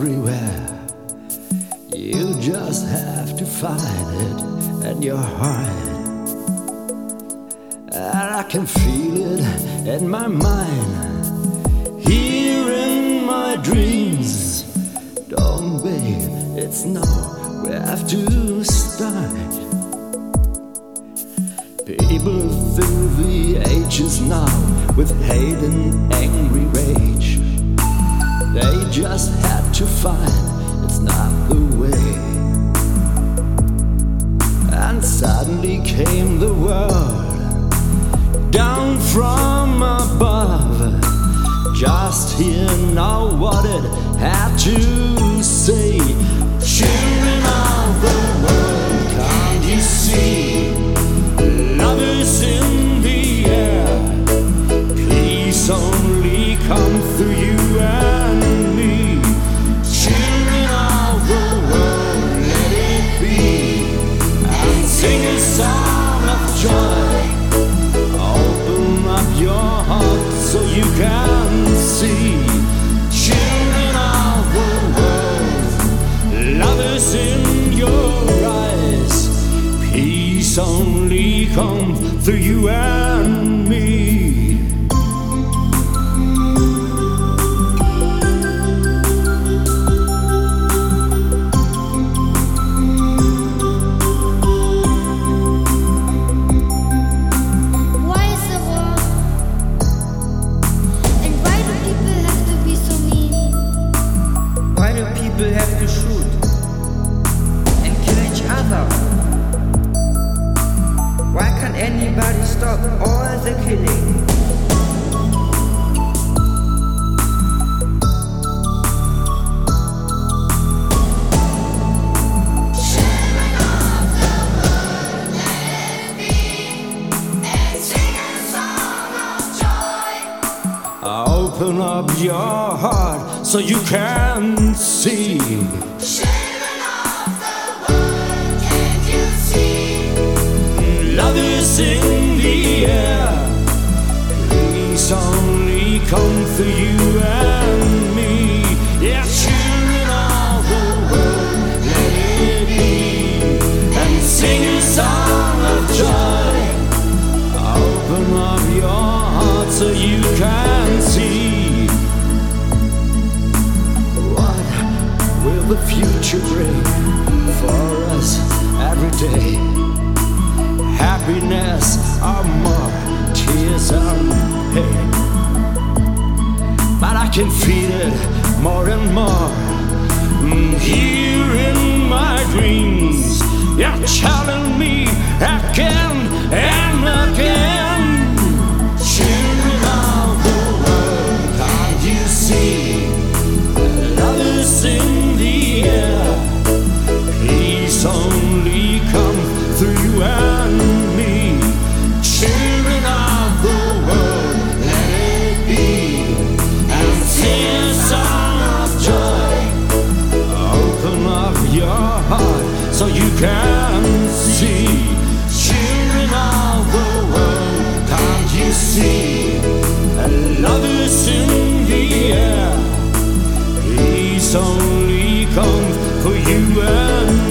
everywhere. You just have to find it in your heart. And I can feel it in my mind, here in my dreams. Don't babe, it's now we have to start. People through the ages now with hate and angry rage, they just had to find it's not the way. And suddenly came the world down from above, just hear now what it had to say. Children of the world, can't you see? Love is in the air. Peace only comes through you and me. Children of the world, let it be, and sing a song of joy. Open up your heart so you can see. Children of the world, love is in your eyes. Peace only come through you and me. Why is the war? And why do people have to be so mean? Why do people have to shoot and kill each other? Why can't anybody stop all the killing? Children of the world, let it be, and sing a song of joy. Open up your heart so you can see. Children of the world, can't you see? Love is in the air. Peace only come through you and me. Yeah, children of the world, let it be, and sing a song of joy. Open up your heart so you can see. What will the future bring for us every day? Happiness or more tears and pain? But I can feel it more and more, here in my dreams. You're telling me again and again. Children of the world, can't you see? Love is in the air. Peace only comes through you and me. Children of the world, let it be, and sing a song of joy. Open up your heart so you can see. Children of the world, can't you see? Love is in the air. Peace only comes for you and me.